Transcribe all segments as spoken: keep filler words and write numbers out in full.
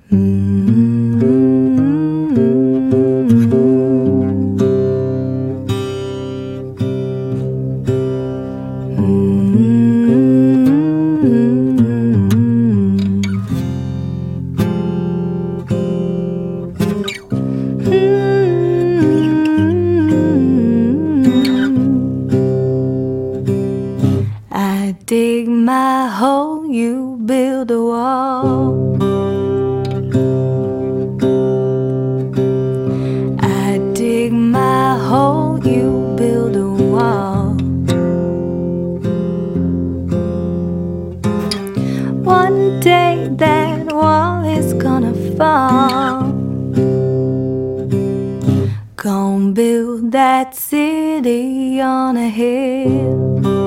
I dig my hole, you build a wall. I dig my hole, you build a wall. One day that wall is gonna fall. Gonna build that city on a hill.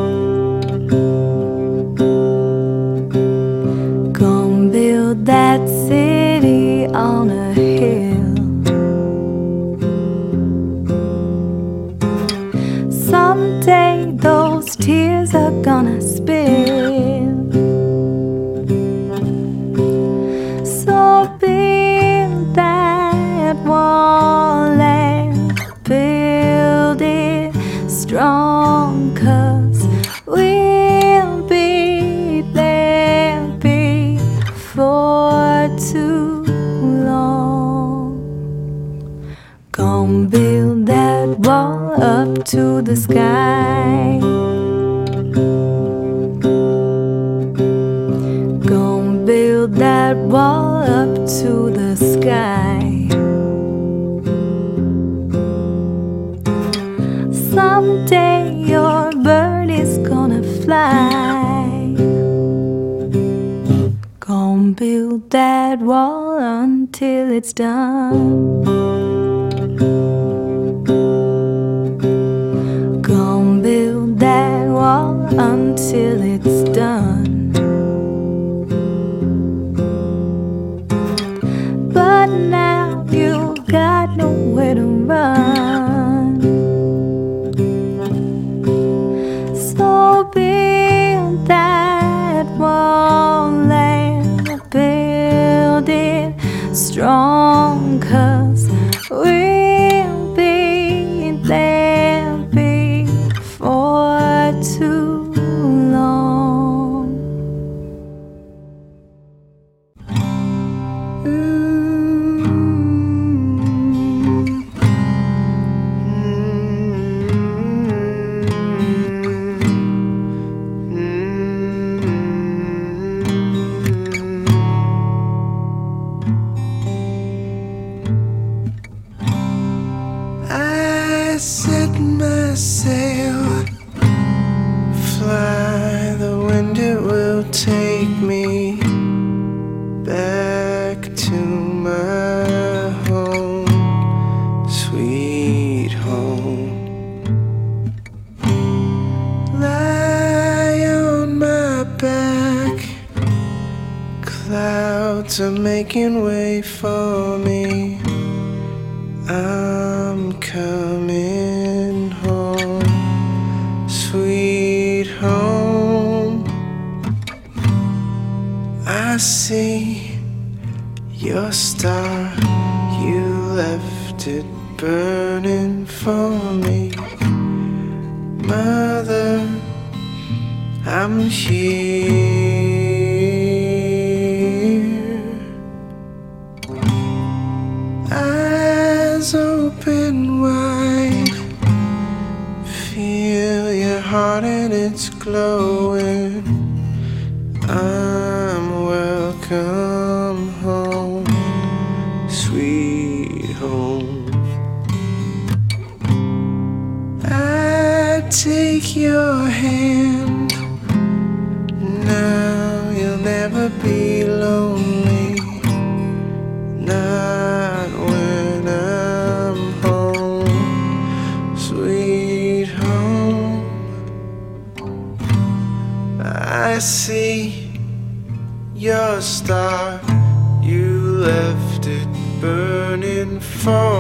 Gonna build that city on a hill. Someday those tears are gonna spill. So build that wall and build it strong, 'cause we'll be there before too long. Gonna build that wall up to the sky. Gonna build that wall up to the sky. Someday your bird is gonna fly. Gonna build that wall until it's done. Gonna build that wall until it's done. But now you got nowhere to run. So build that wall and build it strong, 'cause we'll be there before too long. I set my sail, fly, the wind it will take me back to my home, sweet home. Lie on my back, clouds are making way for me. I'm coming home, sweet home. I see your star, you left it burning for me. Mother, I'm here. Eyes open wide, feel your heart and it's glowing. I'm welcome home, sweet home. I take your hand, now you'll never be lonely. Not when I'm home, sweet home. I see your star, you left it burning for